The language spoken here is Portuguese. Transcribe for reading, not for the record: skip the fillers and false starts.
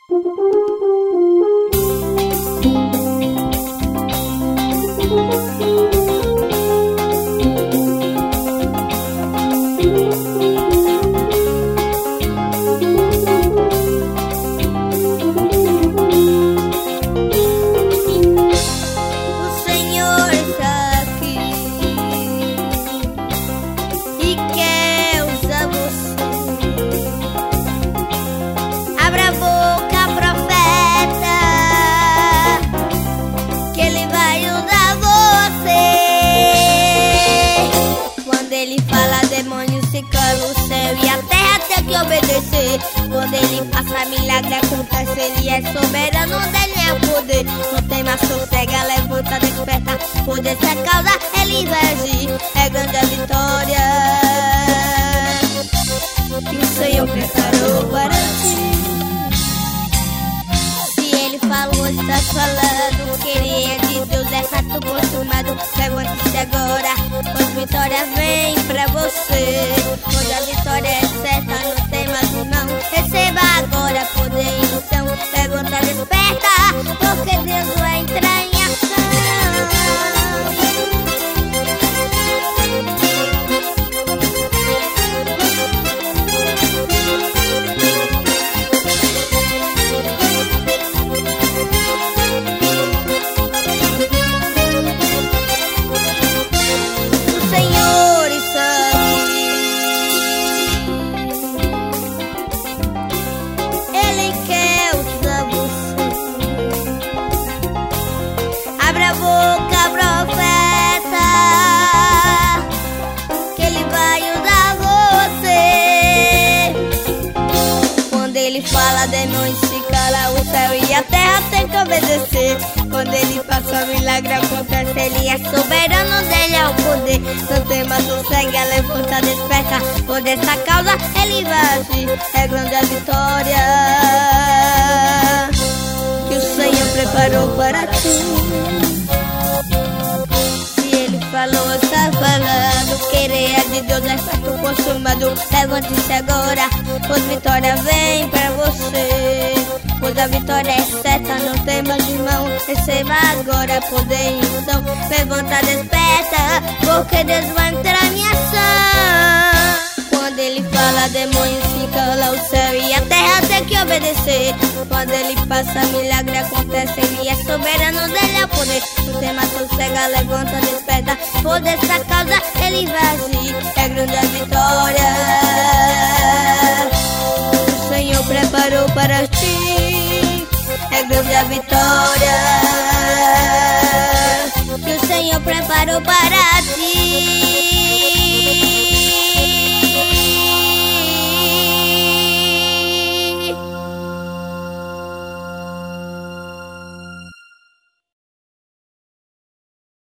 Ele fala, demônio se cala, o céu e a terra tem que obedecer. Quando ele passa, milagre acontece. Ele é soberano, dele é o poder. Não tem mais sossega, levanta, desperta. Por essa causa ele vai agir. É grande a vitória que o Senhor preparou para ti. Se ele falou, está falando. Querer é de Deus, é fato consumado. Levante-se agora, pois vitória vem pra você. Quando a vitória é certa, não tem mais não. Receba agora poder e unção. Levanta, desperta, porque Deus vai entrar em ação. Abra a boca, profeta, que ele vai usar você. Quando ele fala, demônio se cala, o céu e a terra tem que obedecer. Quando ele passa, milagre acontece. Ele é soberano, dele é o poder. Não tem mais sossega, levanta, desperta. Por essa causa ele vai agir. É grande a vitória que o Senhor preparou para ti. Falou, está falando, querer é de Deus, é fato consumado. Levante-se agora, pois vitória vem pra você. Pois a vitória é certa, não tem mais de mão. Receba agora poder e unção. Levanta, desperta, porque Deus vai entrar em ação. Quando ele fala, demônio se cala, o céu e a terra tem que obedecer. Quando ele passa, milagre acontece. Ele é soberano, dele é o poder. Não tem mais sossega, levanta, desperta. Por essa causa ele vai agir. É grande a vitória o Senhor preparou para ti. É grande a vitória